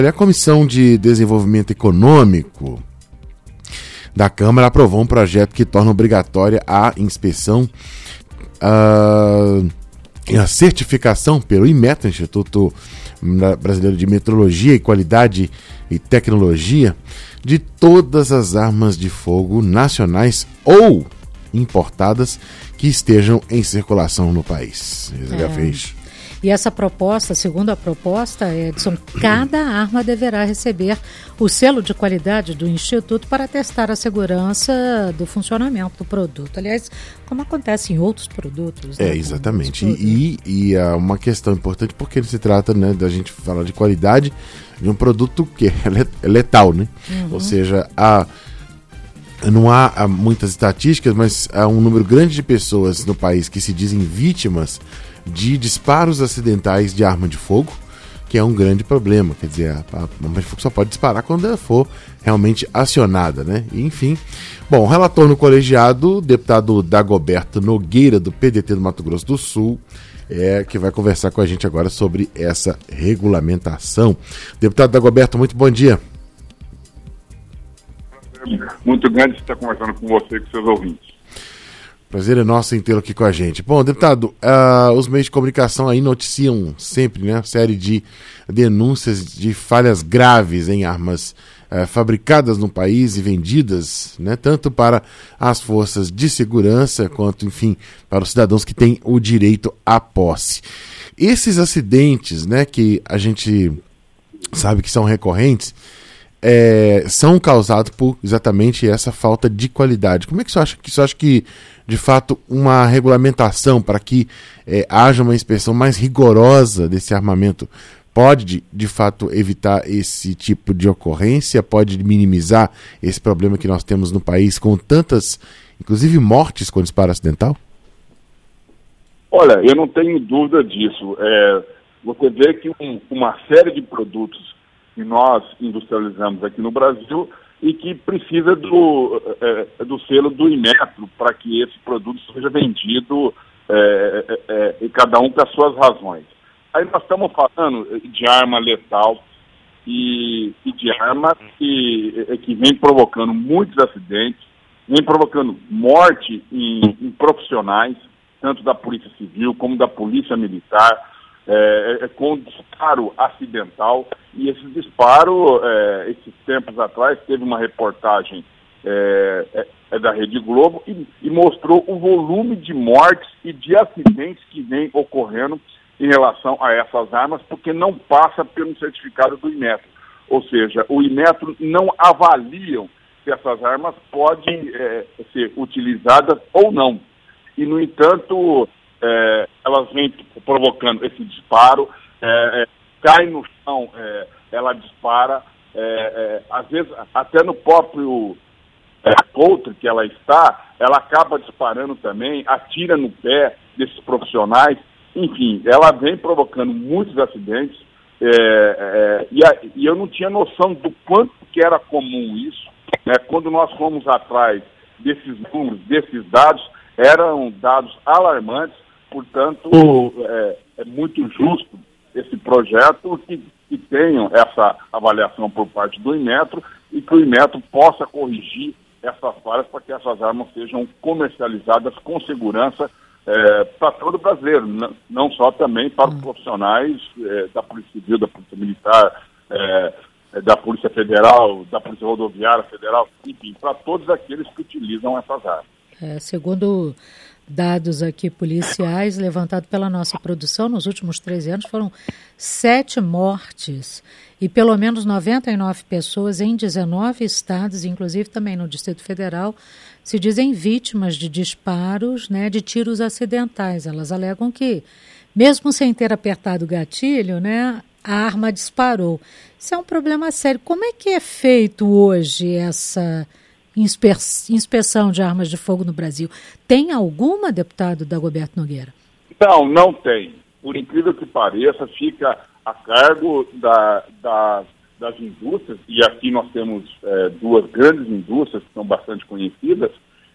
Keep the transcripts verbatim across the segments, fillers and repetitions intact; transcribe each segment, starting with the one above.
A Comissão de Desenvolvimento Econômico da Câmara aprovou um projeto que torna obrigatória a inspeção uh, e a certificação pelo INMET, Instituto Brasileiro de Metrologia e Qualidade e Tecnologia, de todas as armas de fogo nacionais ou importadas que estejam em circulação no país. É. Fez. E essa proposta, segundo a proposta, Edson, cada arma deverá receber o selo de qualidade do Instituto para testar a segurança do funcionamento do produto. Aliás, como acontece em outros produtos. É, né, exatamente. E, e é uma questão importante porque se trata, né, da gente falar de qualidade de um produto que é letal, né? Uhum. Ou seja, a... não há, há muitas estatísticas, mas há um número grande de pessoas no país que se dizem vítimas de disparos acidentais de arma de fogo, que é um grande problema. Quer dizer, a, a arma de fogo só pode disparar quando ela for realmente acionada, né? E, enfim, bom, o relator no colegiado, o deputado Dagoberto Nogueira, do P D T do Mato Grosso do Sul, é que vai conversar com a gente agora sobre essa regulamentação. Deputado Dagoberto, muito bom dia. Muito grande estar conversando com você e com seus ouvintes. Prazer é nosso em tê-lo aqui com a gente. Bom, deputado, uh, os meios de comunicação aí noticiam sempre, né, série de denúncias de falhas graves em armas uh, fabricadas no país e vendidas, né, tanto para as forças de segurança quanto, enfim, para os cidadãos que têm o direito à posse. Esses acidentes, né, que a gente sabe que são recorrentes, É, são causados por exatamente essa falta de qualidade. Como é que você acha que você acha que, de fato, uma regulamentação para que é, haja uma inspeção mais rigorosa desse armamento pode, de, de fato, evitar esse tipo de ocorrência, pode minimizar esse problema que nós temos no país com tantas, inclusive, mortes com disparo acidental? Olha, eu não tenho dúvida disso. É, você vê que um, uma série de produtos que nós industrializamos aqui no Brasil e que precisa do, é, do selo do Inmetro para que esse produto seja vendido, é, é, é, e cada um com as suas razões. Aí nós estamos falando de arma letal e, e de arma que, que vem provocando muitos acidentes, vem provocando morte em, em profissionais, tanto da Polícia Civil como da Polícia Militar, É, é, com disparo acidental, e esse disparo, é, esses tempos atrás, teve uma reportagem é, é, é da Rede Globo e, e mostrou o volume de mortes e de acidentes que vem ocorrendo em relação a essas armas, porque não passa pelo certificado do Inmetro. Ou seja, o Inmetro não avaliam se essas armas podem é, ser utilizadas ou não. E, no entanto, É, elas vêm provocando esse disparo, é, é, cai no chão, é, ela dispara, é, é, às vezes até no próprio é, counter que ela está, ela acaba disparando também, atira no pé desses profissionais, enfim, ela vem provocando muitos acidentes, é, é, e, a, e eu não tinha noção do quanto que era comum isso, né? Quando nós fomos atrás desses números, desses dados, eram dados alarmantes. Portanto, é, é muito justo esse projeto que, que tenha essa avaliação por parte do Inmetro e que o Inmetro possa corrigir essas falhas para que essas armas sejam comercializadas com segurança é, para todo brasileiro, não, não só também para os profissionais é, da Polícia Civil, da Polícia Militar, é, da Polícia Federal, da Polícia Rodoviária Federal, enfim, para todos aqueles que utilizam essas armas. É, segundo dados aqui policiais levantados pela nossa produção, nos últimos três anos foram sete mortes e pelo menos noventa e nove pessoas em dezenove estados, inclusive também no Distrito Federal, se dizem vítimas de disparos, né, de tiros acidentais. Elas alegam que, mesmo sem ter apertado o gatilho, né, a arma disparou. Isso é um problema sério. Como é que é feito hoje essa Inspe- inspeção de armas de fogo no Brasil? Tem alguma, deputado Dagoberto Nogueira? Não, não tem. Por incrível que pareça, fica a cargo da, da, das indústrias, e aqui nós temos é, duas grandes indústrias que são bastante conhecidas,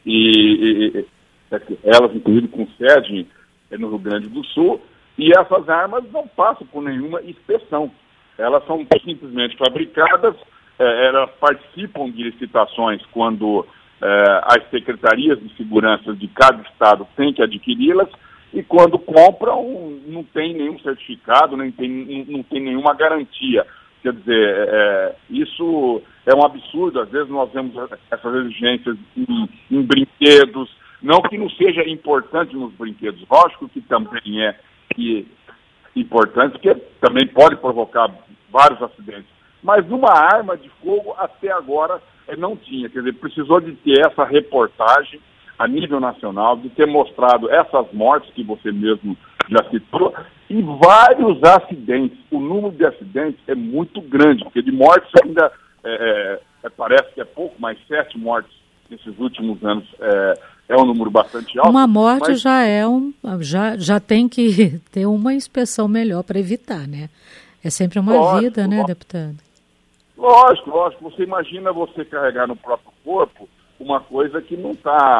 e, e elas inclusive com sede no Rio Grande do Sul, e essas armas não passam por nenhuma inspeção. Elas são simplesmente fabricadas, é, elas participam de licitações quando é, as secretarias de segurança de cada estado têm que adquiri-las, e quando compram não tem nenhum certificado, nem tem, não tem nenhuma garantia. Quer dizer, é, isso é um absurdo. Às vezes nós vemos essas exigências em, em brinquedos, não que não seja importante nos brinquedos, lógico que também é que, importante, porque também pode provocar vários acidentes, mas numa arma de fogo até agora é, não tinha. Quer dizer, precisou de ter essa reportagem a nível nacional, de ter mostrado essas mortes que você mesmo já citou, e vários acidentes. O número de acidentes é muito grande, porque de mortes ainda é, é, parece que é pouco, mas sete mortes nesses últimos anos é, é um número bastante alto. Uma morte mas... já é um, já, já tem que ter uma inspeção melhor para evitar, né? É sempre uma lógico, vida, né, lógico. deputado? Lógico, lógico. Você imagina você carregar no próprio corpo uma coisa que não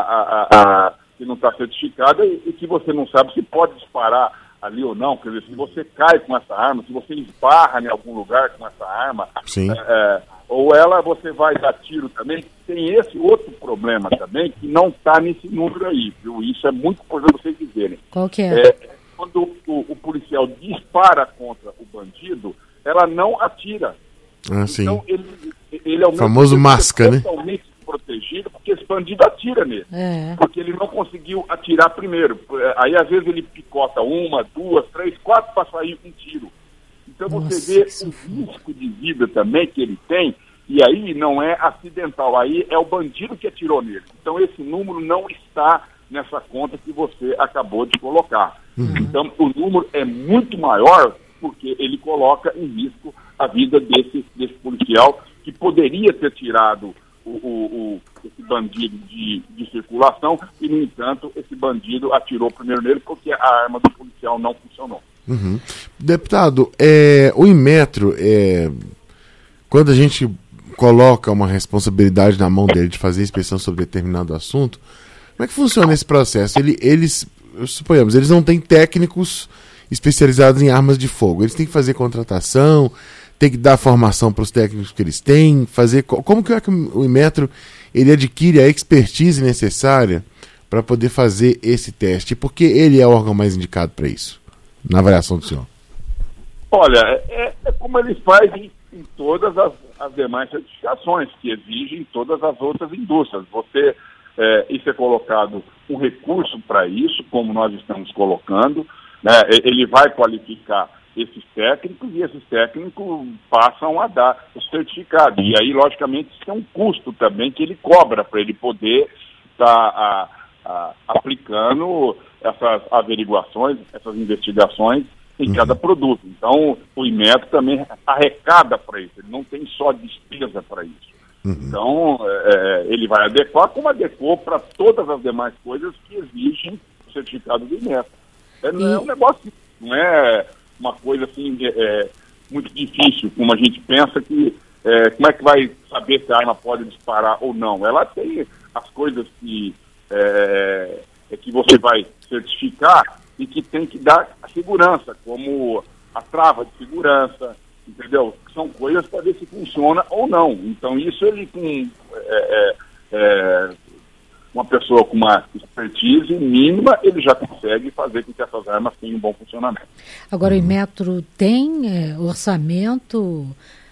está que não está certificada e, e que você não sabe se pode disparar ali ou não. Quer dizer, se você cai com essa arma, se você esbarra em algum lugar com essa arma, Sim. É, ou ela, você vai dar tiro também. Tem esse outro problema também que não está nesse número aí, viu? Isso é muito importante vocês dizerem. Qual que é? é quando o, o policial dispara contra o bandido, ela não atira. Ah, sim. Então, ele, ele é o famoso masca, né? Totalmente protegido, porque esse bandido atira nele. É. Porque ele não conseguiu atirar primeiro. Aí, às vezes, ele picota uma, duas, três, quatro para sair um tiro. Então, Nossa, você vê o risco de vida também que ele tem, e aí não é acidental, aí é o bandido que atirou nele. Então, esse número não está nessa conta que você acabou de colocar. Uhum. Então, o número é muito maior, porque ele coloca em risco a vida desse, desse policial, que poderia ter tirado o, o, o, esse bandido de, de circulação, e, no entanto, esse bandido atirou primeiro nele porque a arma do policial não funcionou. Uhum. Deputado, é, o Inmetro, é, quando a gente coloca uma responsabilidade na mão dele de fazer inspeção sobre determinado assunto, como é que funciona esse processo? Ele, eles, suponhamos, eles não têm técnicos especializados em armas de fogo. Eles têm que fazer contratação, tem que dar formação para os técnicos que eles têm, fazer... Como que é que o Inmetro ele adquire a expertise necessária para poder fazer esse teste? Porque ele é o órgão mais indicado para isso, na avaliação do senhor. Olha, é, é como ele faz em, em todas as, as demais certificações que exigem todas as outras indústrias. Você, é, isso é colocado um recurso para isso, como nós estamos colocando, né? Ele vai qualificar esses técnicos e esses técnicos passam a dar o certificado. E aí, logicamente, isso é um custo também que ele cobra para ele poder estar tá, aplicando essas averiguações, essas investigações em uhum. cada produto. Então, o Inmetro também arrecada para isso, ele não tem só despesa para isso. Uhum. Então, é, ele vai adequar como adequou para todas as demais coisas que exigem o certificado do Inmetro. É, não é um negócio, não é uma coisa assim é, muito difícil, como a gente pensa que é, como é que vai saber se a arma pode disparar ou não. Ela tem as coisas que, é, é que você vai certificar e que tem que dar a segurança, como a trava de segurança, entendeu? São coisas para ver se funciona ou não. Então isso ele com é, é, uma pessoa com uma expertise mínima, ele já consegue fazer com que essas armas tenham um bom funcionamento. Agora, o Inmetro tem é, orçamento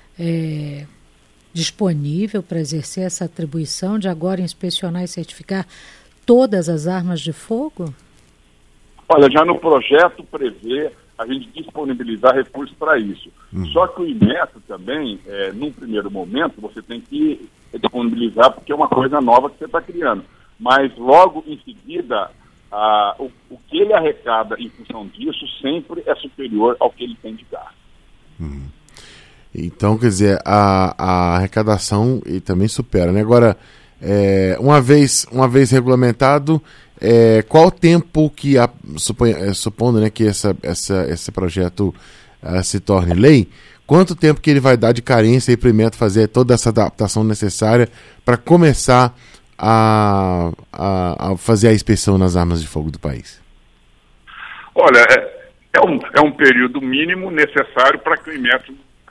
é, disponível para exercer essa atribuição de agora inspecionar e certificar todas as armas de fogo? Olha, já no projeto prevê a gente disponibilizar recursos para isso. Hum. Só que o Inmetro também, é, num primeiro momento, você tem que disponibilizar porque é uma coisa nova que você está criando. Mas logo em seguida, ah, o, o que ele arrecada em função disso sempre é superior ao que ele tem de gasto. Hum. Então, quer dizer, a, a arrecadação e também supera, né? Agora, é, uma vez, uma vez regulamentado, é, qual o tempo que, a, supõe, é, supondo né, que essa, essa, esse projeto uh, se torne lei, quanto tempo que ele vai dar de carência para o Inmetro fazer toda essa adaptação necessária para começar A, a, a fazer a inspeção nas armas de fogo do país? Olha, é, é, um, é um período mínimo necessário para que o Inmetro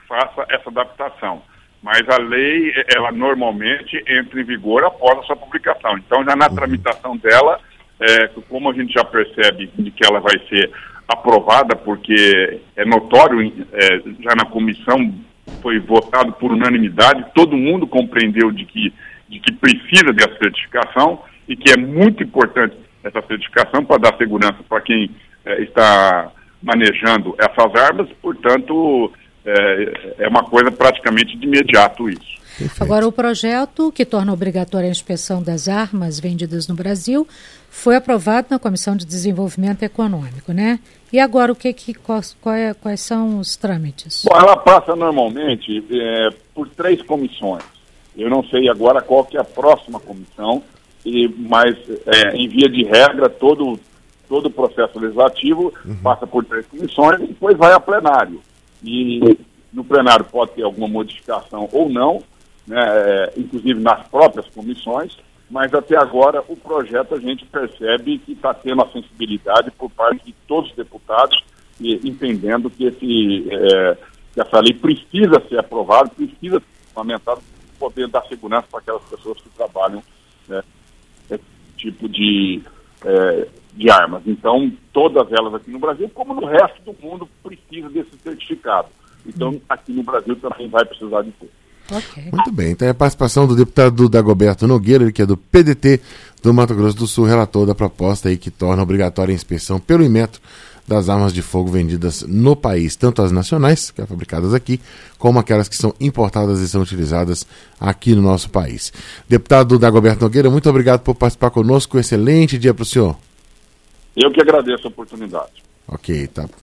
faça essa adaptação. Mas a lei, ela normalmente entra em vigor após a sua publicação. Então, já na tramitação dela, é, como a gente já percebe de que ela vai ser aprovada, porque é notório, é, já na comissão foi votado por unanimidade, todo mundo compreendeu de que, de que precisa dessa certificação e que é muito importante essa certificação para dar segurança para quem é, está manejando essas armas, portanto, é, é uma coisa praticamente de imediato isso. Perfeito. Agora, o projeto que torna obrigatória a inspeção das armas vendidas no Brasil foi aprovado na Comissão de Desenvolvimento Econômico, né? E agora, o que, que, quais, quais são os trâmites? Bom, ela passa normalmente é, por três comissões. Eu não sei agora qual que é a próxima comissão, e, mas, é, em via de regra, todo, todo o processo legislativo uhum. passa por três comissões e depois vai a plenário. E no plenário pode ter alguma modificação ou não, né, é, inclusive nas próprias comissões, mas até agora o projeto a gente percebe que está tendo a sensibilidade por parte de todos os deputados, e, entendendo que, esse, é, que essa lei precisa ser aprovada, precisa ser implementada para poder dar segurança para aquelas pessoas que trabalham né, esse tipo de, é, de armas. Então, todas elas aqui no Brasil, como no resto do mundo, precisam desse certificado. Então, aqui no Brasil também vai precisar de ter. Okay. Muito bem, então é a participação do deputado Dagoberto Nogueira, ele que é do P D T do Mato Grosso do Sul, relator da proposta aí que torna obrigatória a inspeção pelo Inmetro das armas de fogo vendidas no país, tanto as nacionais, que são fabricadas aqui, como aquelas que são importadas e são utilizadas aqui no nosso país. Deputado Dagoberto Nogueira, muito obrigado por participar conosco, excelente dia para o senhor. Eu que agradeço a oportunidade. Ok, tá.